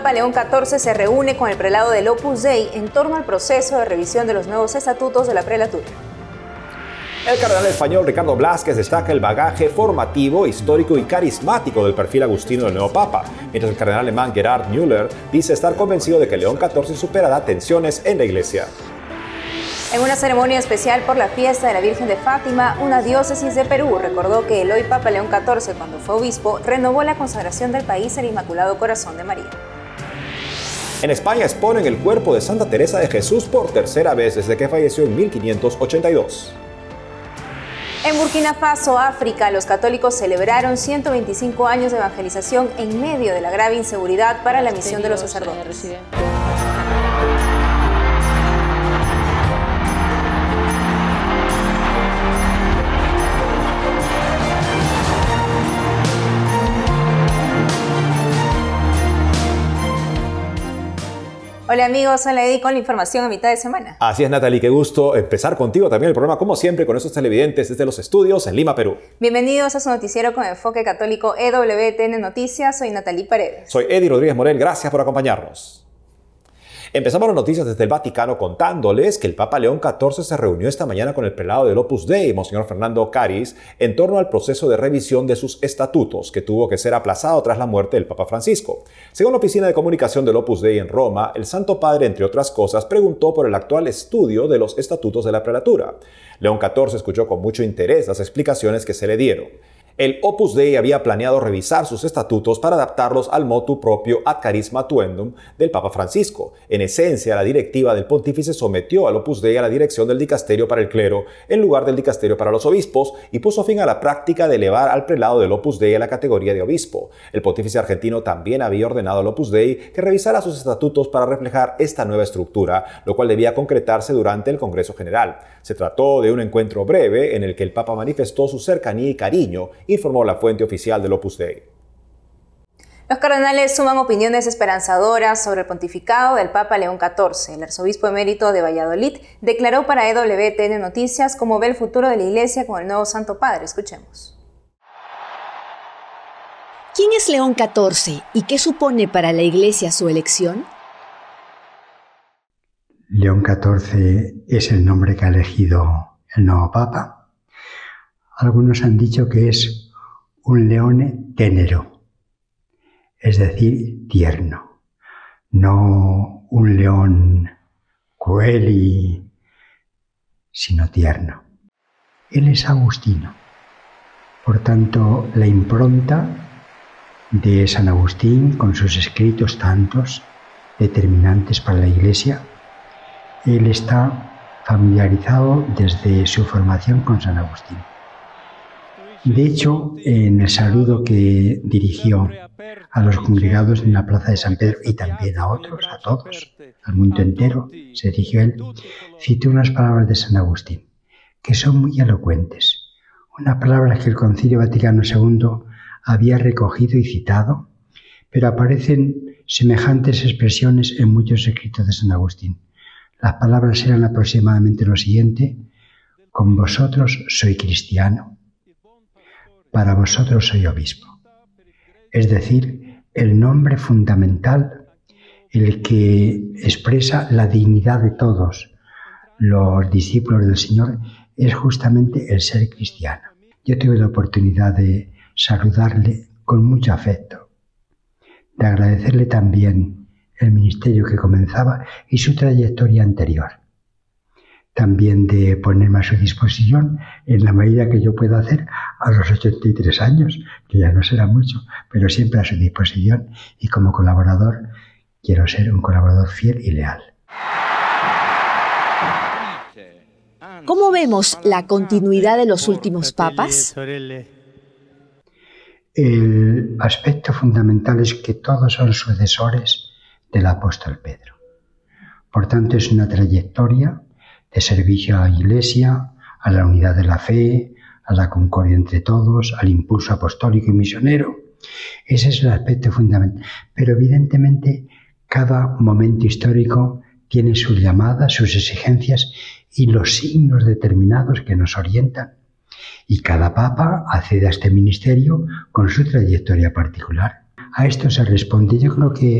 Papa León XIV se reúne con el prelado del Opus Dei en torno al proceso de revisión de los nuevos estatutos de la prelatura. El cardenal español Ricardo Blázquez destaca el bagaje formativo, histórico y carismático del perfil agustino del nuevo Papa, mientras el cardenal alemán Gerhard Müller dice estar convencido de que León XIV superará tensiones en la Iglesia. En una ceremonia especial por la fiesta de la Virgen de Fátima, una diócesis de Perú recordó que el hoy Papa León XIV, cuando fue obispo, renovó la consagración del país al Inmaculado Corazón de María. En España exponen el cuerpo de Santa Teresa de Jesús por tercera vez desde que falleció en 1582. En Burkina Faso, África, los católicos celebraron 125 años de evangelización en medio de la grave inseguridad para la misión de los sacerdotes. Hola amigos, soy Lady con la información a mitad de semana. Así es, Natalie, qué gusto empezar contigo también el programa, como siempre, con nuestros televidentes desde los estudios en Lima, Perú. Bienvenidos a su noticiero con enfoque católico EWTN Noticias. Soy Natalie Paredes. Soy Eddie Rodríguez Morel, gracias por acompañarnos. Empezamos las noticias desde el Vaticano contándoles que el Papa León XIV se reunió esta mañana con el prelado del Opus Dei, Monseñor Fernando Caris, en torno al proceso de revisión de sus estatutos, que tuvo que ser aplazado tras la muerte del Papa Francisco. Según la Oficina de Comunicación del Opus Dei en Roma, el Santo Padre, entre otras cosas, preguntó por el actual estudio de los estatutos de la prelatura. León XIV escuchó con mucho interés las explicaciones que se le dieron. El Opus Dei había planeado revisar sus estatutos para adaptarlos al motu proprio ad carisma tuendum del Papa Francisco. En esencia, la directiva del pontífice sometió al Opus Dei a la dirección del dicasterio para el clero en lugar del dicasterio para los obispos y puso fin a la práctica de elevar al prelado del Opus Dei a la categoría de obispo. El pontífice argentino también había ordenado al Opus Dei que revisara sus estatutos para reflejar esta nueva estructura, lo cual debía concretarse durante el Congreso General. Se trató de un encuentro breve en el que el Papa manifestó su cercanía y cariño, informó la fuente oficial del Opus Dei. Los cardenales suman opiniones esperanzadoras sobre el pontificado del Papa León XIV. El arzobispo emérito de Valladolid declaró para EWTN Noticias cómo ve el futuro de la Iglesia con el nuevo Santo Padre. Escuchemos. ¿Quién es León XIV y qué supone para la Iglesia su elección? León XIV es el nombre que ha elegido el nuevo Papa. Algunos han dicho que es un leone tenero, es decir, tierno, no un león cruel sino tierno. Él es agustino, por tanto la impronta de San Agustín con sus escritos tantos determinantes para la Iglesia, él está familiarizado desde su formación con San Agustín. De hecho, en el saludo que dirigió a los congregados en la plaza de San Pedro y también a otros, a todos, al mundo entero, se dirigió él, citó unas palabras de San Agustín, que son muy elocuentes. Unas palabras que el Concilio Vaticano II había recogido y citado, pero aparecen semejantes expresiones en muchos escritos de San Agustín. Las palabras eran aproximadamente lo siguiente: con vosotros soy cristiano, para vosotros soy obispo. Es decir, el nombre fundamental, el que expresa la dignidad de todos los discípulos del Señor, es justamente el ser cristiano. Yo tuve la oportunidad de saludarle con mucho afecto, de agradecerle también el ministerio que comenzaba y su trayectoria anterior. También de ponerme a su disposición en la medida que yo pueda hacer a los 83 años, que ya no será mucho, pero siempre a su disposición, y como colaborador quiero ser un colaborador fiel y leal. ¿Cómo vemos la continuidad de los últimos papas? El aspecto fundamental es que todos son sucesores del apóstol Pedro. Por tanto, es una trayectoria de servicio a la Iglesia, a la unidad de la fe, a la concordia entre todos, al impulso apostólico y misionero. Ese es el aspecto fundamental. Pero evidentemente cada momento histórico tiene sus llamadas, sus exigencias y los signos determinados que nos orientan. Y cada papa accede a este ministerio con su trayectoria particular. A esto se responde. Yo creo que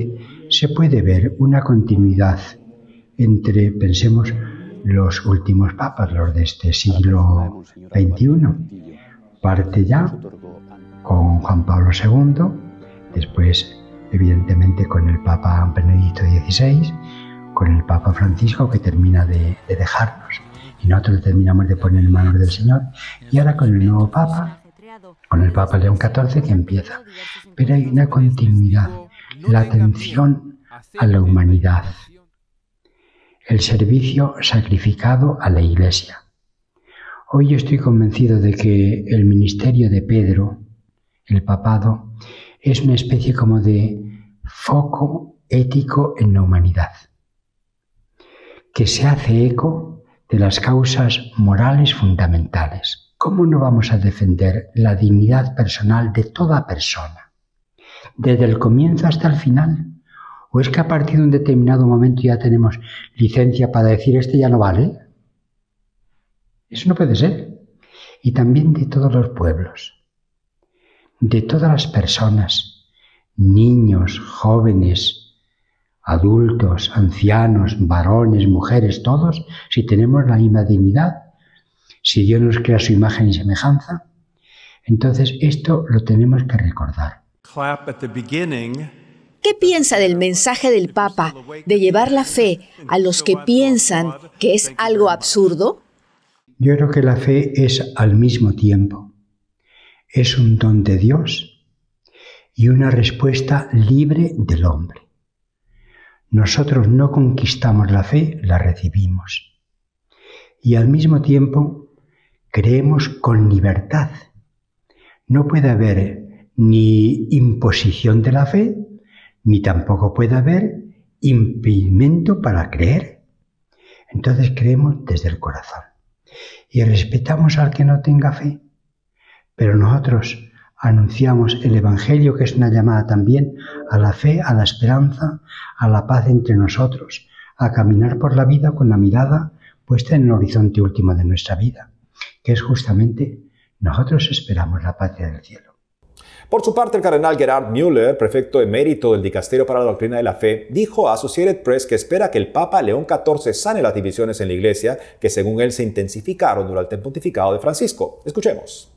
se puede ver una continuidad entre, pensemos, los últimos papas, los de este siglo XXI. Parte ya con Juan Pablo II, después evidentemente con el Papa Benedicto XVI, con el Papa Francisco, que termina de dejarnos y nosotros terminamos de poner en manos del Señor, y ahora con el nuevo Papa, con el Papa León XIV, que empieza. Pero hay una continuidad, la atención a la humanidad, el servicio sacrificado a la Iglesia. Hoy yo estoy convencido de que el ministerio de Pedro, el papado, es una especie como de foco ético en la humanidad, que se hace eco de las causas morales fundamentales. ¿Cómo no vamos a defender la dignidad personal de toda persona, desde el comienzo hasta el final? ¿O es que a partir de un determinado momento ya tenemos licencia para decir este ya no vale? Eso no puede ser. Y también de todos los pueblos, de todas las personas, niños, jóvenes, adultos, ancianos, varones, mujeres, todos, si tenemos la misma dignidad, si Dios nos crea su imagen y semejanza, entonces esto lo tenemos que recordar. ¿Qué piensa del mensaje del Papa de llevar la fe a los que piensan que es algo absurdo? Yo creo que la fe es al mismo tiempo, es un don de Dios y una respuesta libre del hombre. Nosotros no conquistamos la fe, la recibimos. Y al mismo tiempo creemos con libertad. No puede haber ni imposición de la fe, ni tampoco puede haber impedimento para creer. Entonces creemos desde el corazón. Y respetamos al que no tenga fe, pero nosotros anunciamos el Evangelio, que es una llamada también a la fe, a la esperanza, a la paz entre nosotros, a caminar por la vida con la mirada puesta en el horizonte último de nuestra vida, que es justamente nosotros esperamos la patria del cielo. Por su parte, el cardenal Gerhard Müller, prefecto emérito del Dicasterio para la Doctrina de la Fe, dijo a Associated Press que espera que el Papa León XIV sane las divisiones en la Iglesia, que según él se intensificaron durante el pontificado de Francisco. Escuchemos.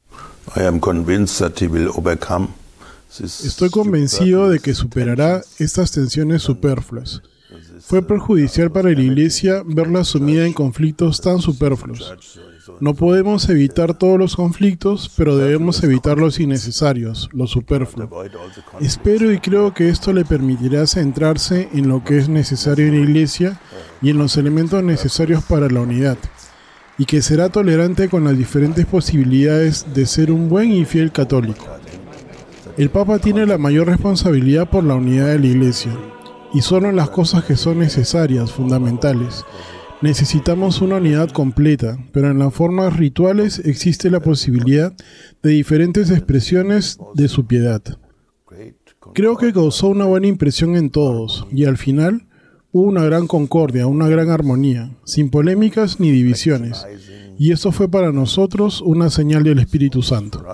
Estoy convencido de que superará estas tensiones superfluas. Fue perjudicial para la Iglesia verla sumida en conflictos tan superfluos. No podemos evitar todos los conflictos, pero debemos evitar los innecesarios, los superfluos. Espero y creo que esto le permitirá centrarse en lo que es necesario en la Iglesia y en los elementos necesarios para la unidad, y que será tolerante con las diferentes posibilidades de ser un buen y fiel católico. El Papa tiene la mayor responsabilidad por la unidad de la Iglesia, y solo en las cosas que son necesarias, fundamentales. Necesitamos una unidad completa, pero en las formas rituales existe la posibilidad de diferentes expresiones de su piedad. Creo que causó una buena impresión en todos, y al final hubo una gran concordia, una gran armonía, sin polémicas ni divisiones, y eso fue para nosotros una señal del Espíritu Santo.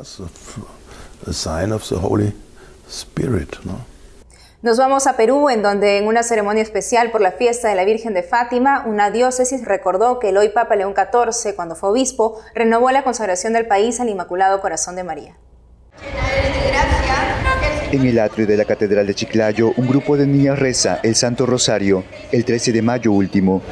Nos vamos a Perú, en donde en una ceremonia especial por la fiesta de la Virgen de Fátima, una diócesis recordó que el hoy Papa León XIV, cuando fue obispo, renovó la consagración del país al Inmaculado Corazón de María. En el atrio de la Catedral de Chiclayo, un grupo de niñas reza el Santo Rosario el 13 de mayo último.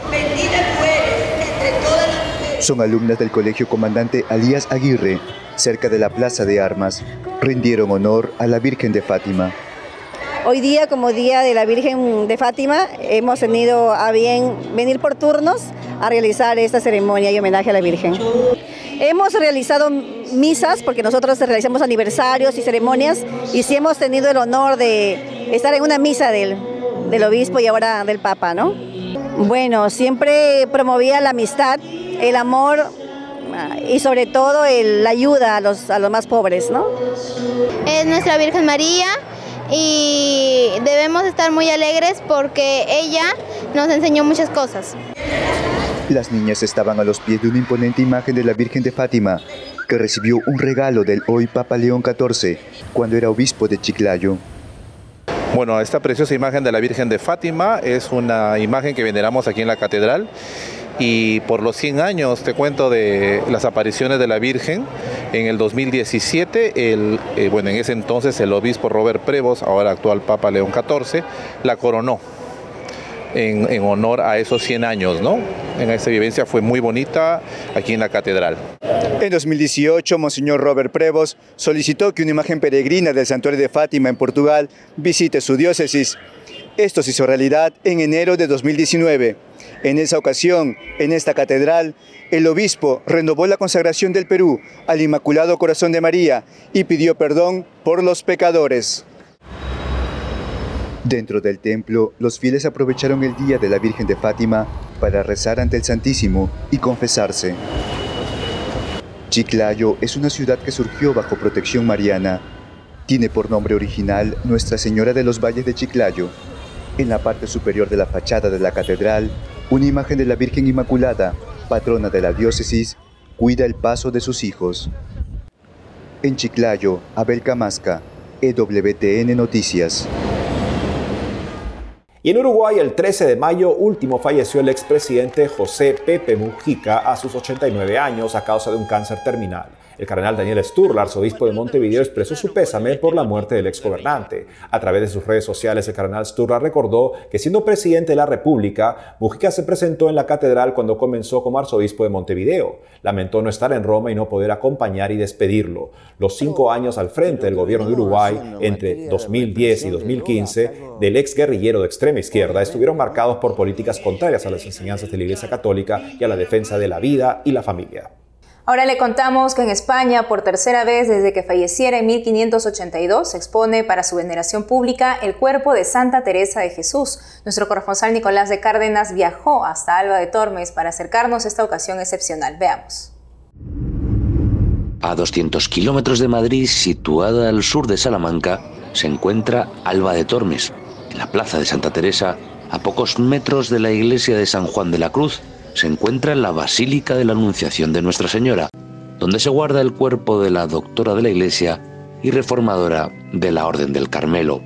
Son alumnas del Colegio Comandante Alías Aguirre, cerca de la Plaza de Armas. Rindieron honor a la Virgen de Fátima. Hoy día, como Día de la Virgen de Fátima, hemos tenido a bien venir por turnos a realizar esta ceremonia y homenaje a la Virgen. Hemos realizado misas, porque nosotros realizamos aniversarios y ceremonias, y sí hemos tenido el honor de estar en una misa del obispo y ahora del Papa, ¿no? Bueno, siempre promovía la amistad, el amor y sobre todo la ayuda a los más pobres, ¿no? Es nuestra Virgen María. Y debemos estar muy alegres porque ella nos enseñó muchas cosas. Las niñas estaban a los pies de una imponente imagen de la Virgen de Fátima, que recibió un regalo del hoy Papa León XIV cuando era obispo de Chiclayo. Bueno, esta preciosa imagen de la Virgen de Fátima es una imagen que veneramos aquí en la catedral. Y por los 100 años, te cuento, de las apariciones de la Virgen, en el 2017, en ese entonces el obispo Robert Prevost, ahora actual Papa León XIV, la coronó en honor a esos 100 años, ¿no? En esta vivencia fue muy bonita aquí en la catedral. En 2018, Monseñor Robert Prevost solicitó que una imagen peregrina del Santuario de Fátima en Portugal visite su diócesis. Esto se hizo realidad en enero de 2019. En esa ocasión, en esta catedral, el obispo renovó la consagración del Perú al Inmaculado Corazón de María y pidió perdón por los pecadores. Dentro del templo, los fieles aprovecharon el Día de la Virgen de Fátima para rezar ante el Santísimo y confesarse. Chiclayo es una ciudad que surgió bajo protección mariana. Tiene por nombre original Nuestra Señora de los Valles de Chiclayo. En la parte superior de la fachada de la catedral, una imagen de la Virgen Inmaculada, patrona de la diócesis, cuida el paso de sus hijos. En Chiclayo, Abel Camasca, EWTN Noticias. Y en Uruguay, el 13 de mayo último falleció el expresidente José Pepe Mujica a sus 89 años a causa de un cáncer terminal. El cardenal Daniel Sturla, arzobispo de Montevideo, expresó su pésame por la muerte del exgobernante. A través de sus redes sociales, el cardenal Sturla recordó que siendo presidente de la República, Mujica se presentó en la catedral cuando comenzó como arzobispo de Montevideo. Lamentó no estar en Roma y no poder acompañar y despedirlo. Los 5 años al frente del gobierno de Uruguay, entre 2010 y 2015, del exguerrillero de extrema izquierda, estuvieron marcados por políticas contrarias a las enseñanzas de la Iglesia Católica y a la defensa de la vida y la familia. Ahora le contamos que en España, por tercera vez desde que falleciera en 1582, se expone para su veneración pública el cuerpo de Santa Teresa de Jesús. Nuestro corresponsal Nicolás de Cárdenas viajó hasta Alba de Tormes para acercarnos a esta ocasión excepcional. Veamos. A 200 kilómetros de Madrid, situada al sur de Salamanca, se encuentra Alba de Tormes, en la plaza de Santa Teresa, a pocos metros de la iglesia de San Juan de la Cruz. Se encuentra la Basílica de la Anunciación de Nuestra Señora, donde se guarda el cuerpo de la doctora de la Iglesia y reformadora de la Orden del Carmelo.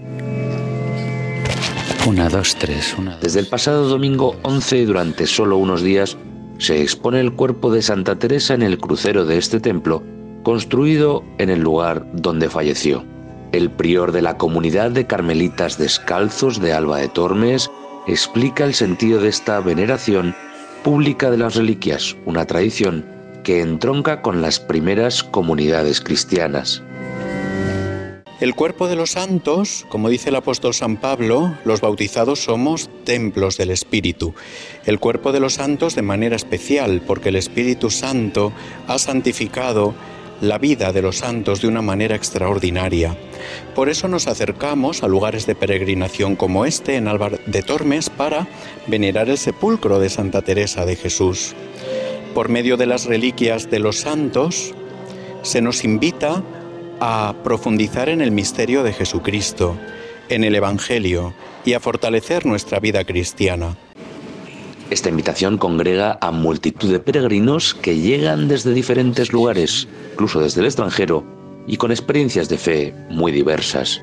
1, 2, 3. Desde el pasado domingo 11 y durante solo unos días, se expone el cuerpo de Santa Teresa en el crucero de este templo, construido en el lugar donde falleció. El prior de la comunidad de carmelitas descalzos de Alba de Tormes explica el sentido de esta veneración pública de las reliquias, una tradición que entronca con las primeras comunidades cristianas. El cuerpo de los santos, como dice el apóstol San Pablo, los bautizados somos templos del Espíritu. El cuerpo de los santos de manera especial, porque el Espíritu Santo ha santificado la vida de los santos de una manera extraordinaria. Por eso nos acercamos a lugares de peregrinación como este en Alba de Tormes para venerar el sepulcro de Santa Teresa de Jesús. Por medio de las reliquias de los santos se nos invita a profundizar en el misterio de Jesucristo, en el Evangelio y a fortalecer nuestra vida cristiana. Esta invitación congrega a multitud de peregrinos que llegan desde diferentes lugares, incluso desde el extranjero, y con experiencias de fe muy diversas.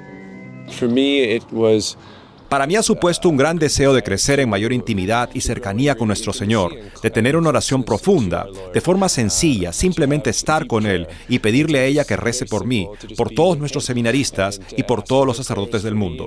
Para mí ha supuesto un gran deseo de crecer en mayor intimidad y cercanía con nuestro Señor, de tener una oración profunda, de forma sencilla, simplemente estar con Él y pedirle a ella que rece por mí, por todos nuestros seminaristas y por todos los sacerdotes del mundo.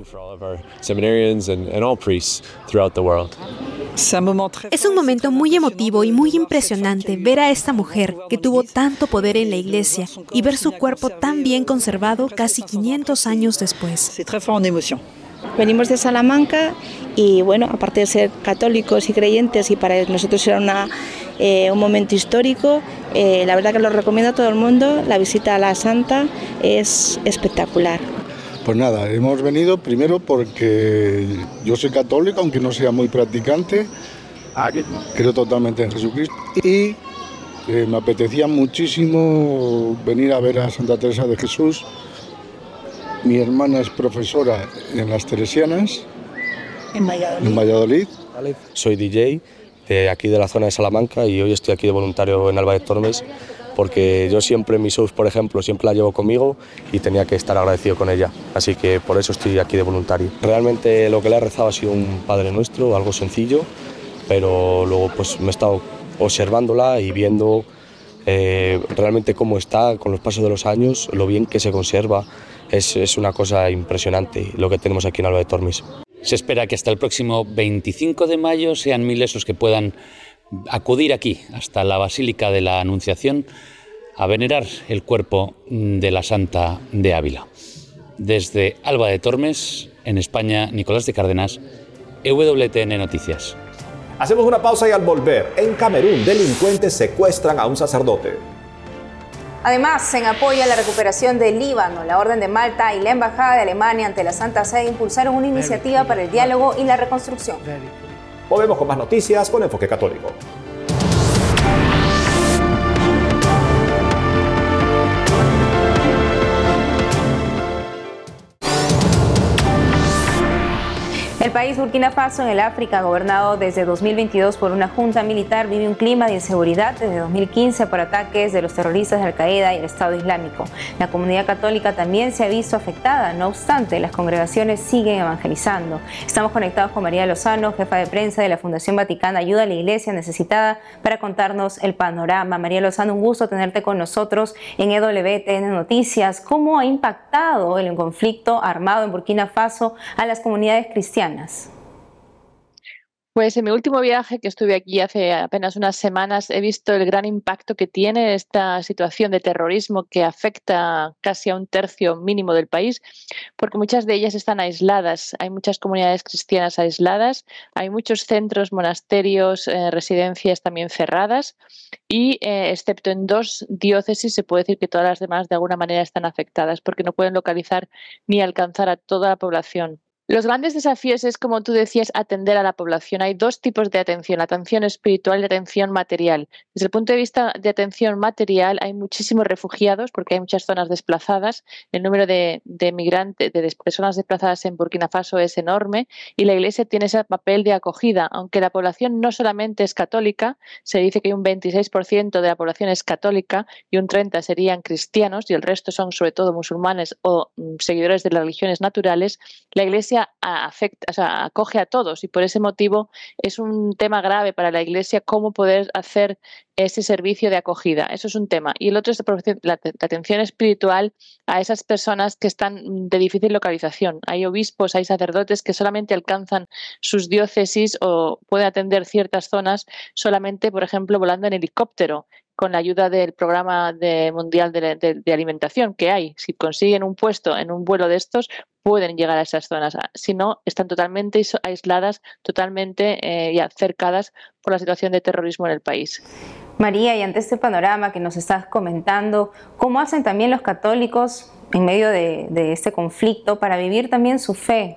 Es un momento muy emotivo y muy impresionante ver a esta mujer que tuvo tanto poder en la iglesia y ver su cuerpo tan bien conservado casi 500 años después. Venimos de Salamanca y bueno, aparte de ser católicos y creyentes y para nosotros era un momento histórico, la verdad que lo recomiendo a todo el mundo, la visita a la Santa es espectacular. Pues nada, hemos venido primero porque yo soy católico, aunque no sea muy practicante, creo totalmente en Jesucristo y me apetecía muchísimo venir a ver a Santa Teresa de Jesús. Mi hermana es profesora en las Teresianas, en Valladolid. Soy DJ de aquí de la zona de Salamanca y hoy estoy aquí de voluntario en Alba de Tormes porque yo siempre mis shows, por ejemplo, siempre la llevo conmigo y tenía que estar agradecido con ella, así que por eso estoy aquí de voluntario. Realmente lo que le he rezado ha sido un Padre Nuestro, algo sencillo, pero luego pues me he estado observándola y viendo realmente cómo está con los pasos de los años, lo bien que se conserva. Es una cosa impresionante lo que tenemos aquí en Alba de Tormes. Se espera que hasta el próximo 25 de mayo sean miles los que puedan acudir aquí, hasta la Basílica de la Anunciación, a venerar el cuerpo de la Santa de Ávila. Desde Alba de Tormes, en España, Nicolás de Cárdenas, EWTN Noticias. Hacemos una pausa y al volver, en Camerún, delincuentes secuestran a un sacerdote. Además, en apoyo a la recuperación del Líbano, la Orden de Malta y la Embajada de Alemania ante la Santa Sede impulsaron una iniciativa para el diálogo y la reconstrucción. Volvemos con más noticias con Enfoque Católico. El país Burkina Faso, en el África, gobernado desde 2022 por una junta militar, vive un clima de inseguridad desde 2015 por ataques de los terroristas de Al-Qaeda y el Estado Islámico. La comunidad católica también se ha visto afectada, no obstante, las congregaciones siguen evangelizando. Estamos conectados con María Lozano, jefa de prensa de la Fundación Vaticana Ayuda a la Iglesia Necesitada, para contarnos el panorama. María Lozano, un gusto tenerte con nosotros en EWTN Noticias. ¿Cómo ha impactado el conflicto armado en Burkina Faso a las comunidades cristianas? Pues en mi último viaje, que estuve aquí hace apenas unas semanas, he visto el gran impacto que tiene esta situación de terrorismo que afecta casi a un tercio mínimo del país, porque muchas de ellas están aisladas. Hay muchas comunidades cristianas aisladas, hay muchos centros, monasterios, residencias también cerradas y excepto en 2 diócesis se puede decir que todas las demás de alguna manera están afectadas porque no pueden localizar ni alcanzar a toda la población. Los grandes desafíos es, como tú decías, atender a la población. Hay 2 tipos de atención, atención espiritual y atención material. Desde el punto de vista de atención material hay muchísimos refugiados porque hay muchas zonas desplazadas. El número de migrantes, de personas desplazadas en Burkina Faso es enorme y la Iglesia tiene ese papel de acogida. Aunque la población no solamente es católica, se dice que un 26% de la población es católica y un 30% serían cristianos y el resto son sobre todo musulmanes o seguidores de las religiones naturales, la Iglesia acoge a todos y por ese motivo es un tema grave para la Iglesia cómo poder hacer ese servicio de acogida. Eso es un tema. Y el otro es la atención espiritual a esas personas que están de difícil localización. Hay obispos, hay sacerdotes que solamente alcanzan sus diócesis o pueden atender ciertas zonas solamente, por ejemplo, volando en helicóptero, con la ayuda del programa mundial de alimentación que hay. Si consiguen un puesto en un vuelo de estos, pueden llegar a esas zonas. Si no, están totalmente aisladas, totalmente ya cercadas por la situación de terrorismo en el país. María, y ante este panorama que nos estás comentando, ¿cómo hacen también los católicos en medio de este conflicto para vivir también su fe?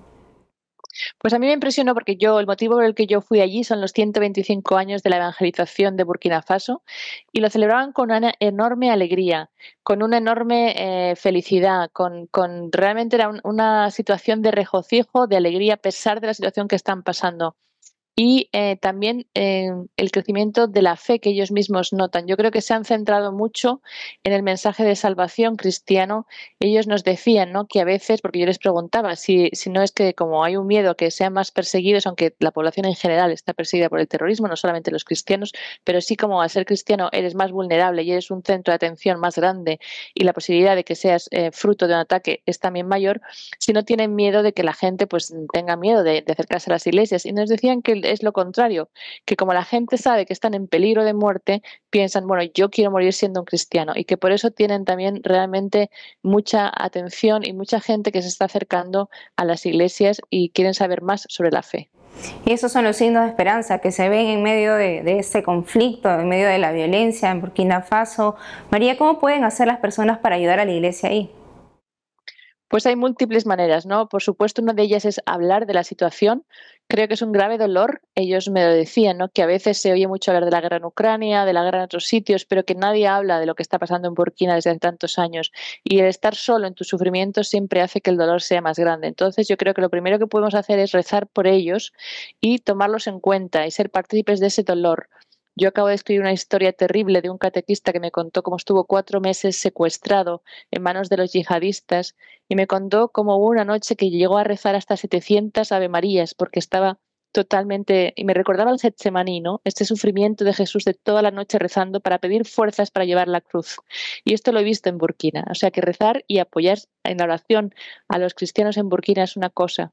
Pues a mí me impresionó porque el motivo por el que yo fui allí son los 125 años de la evangelización de Burkina Faso y lo celebraban con una enorme alegría, con una enorme felicidad, realmente era una situación de regocijo, de alegría a pesar de la situación que están pasando. Y también el crecimiento de la fe que ellos mismos notan. Yo creo que se han centrado mucho en el mensaje de salvación cristiano. Ellos nos decían, ¿no?, que a veces, porque yo les preguntaba si no es que como hay un miedo a que sean más perseguidos, aunque la población en general está perseguida por el terrorismo, no solamente los cristianos, pero sí como al ser cristiano eres más vulnerable y eres un centro de atención más grande y la posibilidad de que seas fruto de un ataque es también mayor, si no tienen miedo de que la gente pues tenga miedo de acercarse a las iglesias. Y nos decían que es lo contrario, que como la gente sabe que están en peligro de muerte, piensan, bueno, yo quiero morir siendo un cristiano, y que por eso tienen también realmente mucha atención y mucha gente que se está acercando a las iglesias y quieren saber más sobre la fe. Y esos son los signos de esperanza que se ven en medio de este conflicto, en medio de la violencia en Burkina Faso. María, ¿cómo pueden hacer las personas para ayudar a la iglesia ahí? Pues hay múltiples maneras, ¿no? Por supuesto, una de ellas es hablar de la situación. Creo que es un grave dolor. Ellos me lo decían, ¿no?, que a veces se oye mucho hablar de la guerra en Ucrania, de la guerra en otros sitios, pero que nadie habla de lo que está pasando en Burkina desde hace tantos años. Y el estar solo en tu sufrimiento siempre hace que el dolor sea más grande. Entonces, yo creo que lo primero que podemos hacer es rezar por ellos y tomarlos en cuenta y ser partícipes de ese dolor. Yo acabo de escribir una historia terrible de un catequista que me contó cómo estuvo 4 meses secuestrado en manos de los yihadistas y me contó cómo hubo una noche que llegó a rezar hasta 700 Ave Marías porque estaba totalmente, y me recordaba el Getsemaní, ¿no? Este sufrimiento de Jesús de toda la noche rezando para pedir fuerzas para llevar la cruz. Y esto lo he visto en Burkina. O sea que rezar y apoyar en la oración a los cristianos en Burkina es una cosa.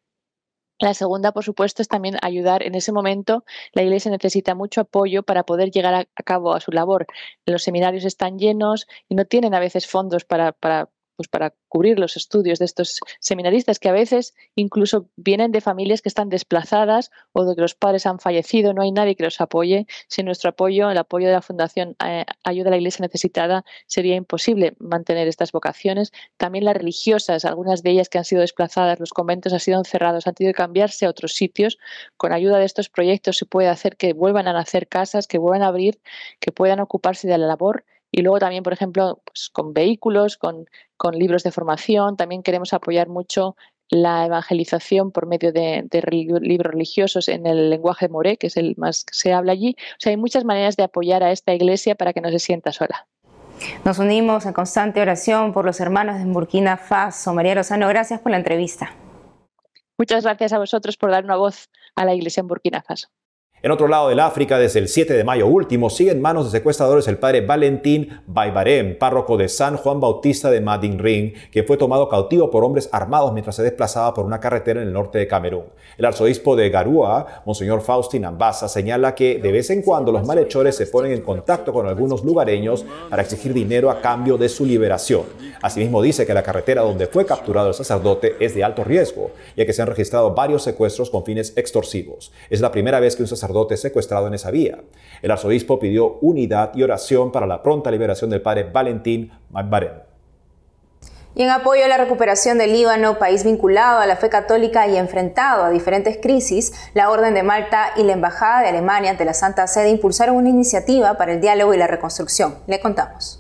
La segunda, por supuesto, es también ayudar. En ese momento, la Iglesia necesita mucho apoyo para poder llegar a cabo a su labor. Los seminarios están llenos y no tienen a veces fondos para cubrir los estudios de estos seminaristas, que a veces incluso vienen de familias que están desplazadas o de que los padres han fallecido, no hay nadie que los apoye. Sin nuestro apoyo, el apoyo de la Fundación Ayuda a la Iglesia Necesitada, sería imposible mantener estas vocaciones. También las religiosas, algunas de ellas que han sido desplazadas, los conventos han sido cerrados, han tenido que cambiarse a otros sitios. Con ayuda de estos proyectos se puede hacer que vuelvan a nacer casas, que vuelvan a abrir, que puedan ocuparse de la labor. Y luego también, por ejemplo, pues con vehículos, con libros de formación. También queremos apoyar mucho la evangelización por medio de libros religiosos en el lenguaje moré, que es el más que se habla allí. O sea, hay muchas maneras de apoyar a esta iglesia para que no se sienta sola. Nos unimos en constante oración por los hermanos de Burkina Faso. María Lozano, gracias por la entrevista. Muchas gracias a vosotros por dar una voz a la iglesia en Burkina Faso. En otro lado del África, desde el 7 de mayo último, sigue en manos de secuestradores el padre Valentín Baibarem, párroco de San Juan Bautista de Madinring, que fue tomado cautivo por hombres armados mientras se desplazaba por una carretera en el norte de Camerún. El arzobispo de Garua, Monseñor Faustín Ambassa, señala que de vez en cuando los malhechores se ponen en contacto con algunos lugareños para exigir dinero a cambio de su liberación. Asimismo dice que la carretera donde fue capturado el sacerdote es de alto riesgo, ya que se han registrado varios secuestros con fines extorsivos. Es la primera vez que un sacerdote secuestrado en esa vía. El arzobispo pidió unidad y oración para la pronta liberación del padre Valentín Baibarem. Y en apoyo a la recuperación del Líbano, país vinculado a la fe católica y enfrentado a diferentes crisis, la Orden de Malta y la Embajada de Alemania ante la Santa Sede impulsaron una iniciativa para el diálogo y la reconstrucción. Le contamos.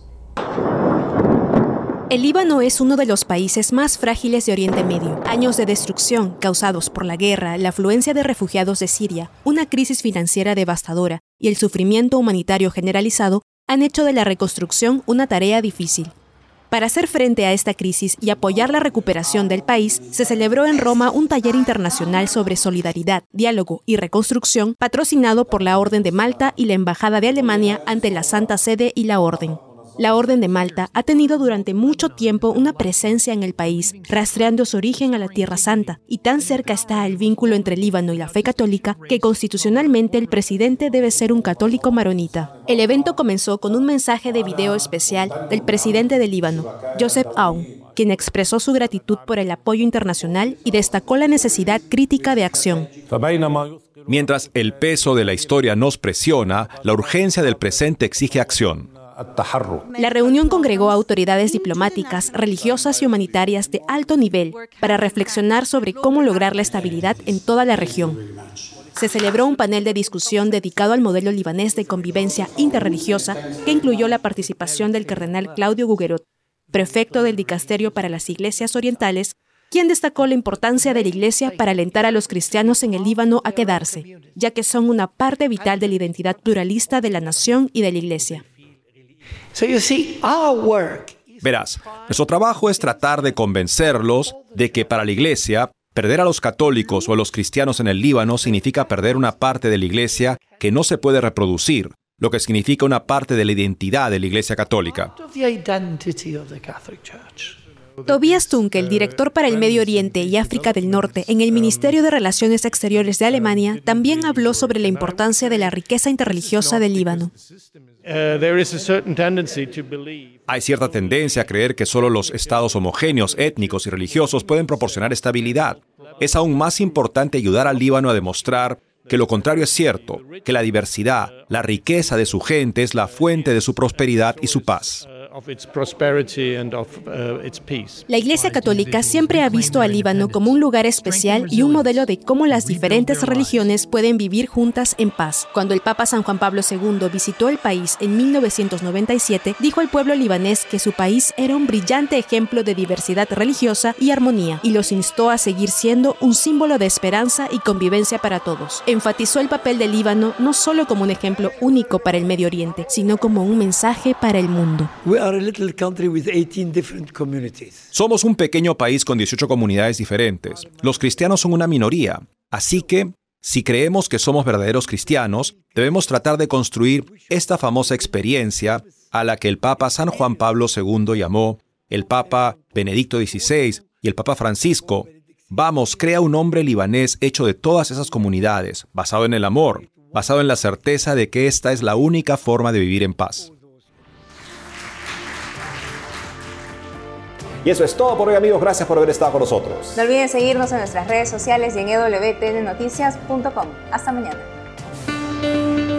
El Líbano es uno de los países más frágiles de Oriente Medio. Años de destrucción causados por la guerra, la afluencia de refugiados de Siria, una crisis financiera devastadora y el sufrimiento humanitario generalizado han hecho de la reconstrucción una tarea difícil. Para hacer frente a esta crisis y apoyar la recuperación del país, se celebró en Roma un taller internacional sobre solidaridad, diálogo y reconstrucción patrocinado por la Orden de Malta y la Embajada de Alemania ante la Santa Sede y la Orden. La Orden de Malta ha tenido durante mucho tiempo una presencia en el país, rastreando su origen a la Tierra Santa, y tan cerca está el vínculo entre el Líbano y la fe católica que constitucionalmente el presidente debe ser un católico maronita. El evento comenzó con un mensaje de video especial del presidente del Líbano, Joseph Aoun, quien expresó su gratitud por el apoyo internacional y destacó la necesidad crítica de acción. Mientras el peso de la historia nos presiona, la urgencia del presente exige acción. La reunión congregó a autoridades diplomáticas, religiosas y humanitarias de alto nivel para reflexionar sobre cómo lograr la estabilidad en toda la región. Se celebró un panel de discusión dedicado al modelo libanés de convivencia interreligiosa que incluyó la participación del cardenal Claudio Guguerot, prefecto del Dicasterio para las Iglesias Orientales, quien destacó la importancia de la Iglesia para alentar a los cristianos en el Líbano a quedarse, ya que son una parte vital de la identidad pluralista de la nación y de la Iglesia. Verás, nuestro trabajo es tratar de convencerlos de que para la Iglesia, perder a los católicos o a los cristianos en el Líbano significa perder una parte de la Iglesia que no se puede reproducir, lo que significa una parte de la identidad de la Iglesia católica. Tobias Tunkel, director para el Medio Oriente y África del Norte en el Ministerio de Relaciones Exteriores de Alemania, también habló sobre la importancia de la riqueza interreligiosa del Líbano. Hay cierta tendencia a creer que solo los estados homogéneos, étnicos y religiosos pueden proporcionar estabilidad. Es aún más importante ayudar al Líbano a demostrar que lo contrario es cierto, que la diversidad, la riqueza de su gente es la fuente de su prosperidad y su paz. La Iglesia Católica siempre ha visto al Líbano como un lugar especial y un modelo de cómo las diferentes religiones pueden vivir juntas en paz. Cuando el Papa San Juan Pablo II visitó el país en 1997, dijo al pueblo libanés que su país era un brillante ejemplo de diversidad religiosa y armonía, y los instó a seguir siendo un símbolo de esperanza y convivencia para todos. Enfatizó el papel del Líbano no solo como un ejemplo único para el Medio Oriente, sino como un mensaje para el mundo. Somos un pequeño país con 18 comunidades diferentes. Los cristianos son una minoría. Así que, si creemos que somos verdaderos cristianos, debemos tratar de construir esta famosa experiencia a la que el Papa San Juan Pablo II llamó, el Papa Benedicto XVI y el Papa Francisco. Vamos, crea un hombre libanés hecho de todas esas comunidades, basado en el amor, basado en la certeza de que esta es la única forma de vivir en paz. Y eso es todo por hoy, amigos. Gracias por haber estado con nosotros. No olviden seguirnos en nuestras redes sociales y en ewtnnoticias.com. Hasta mañana.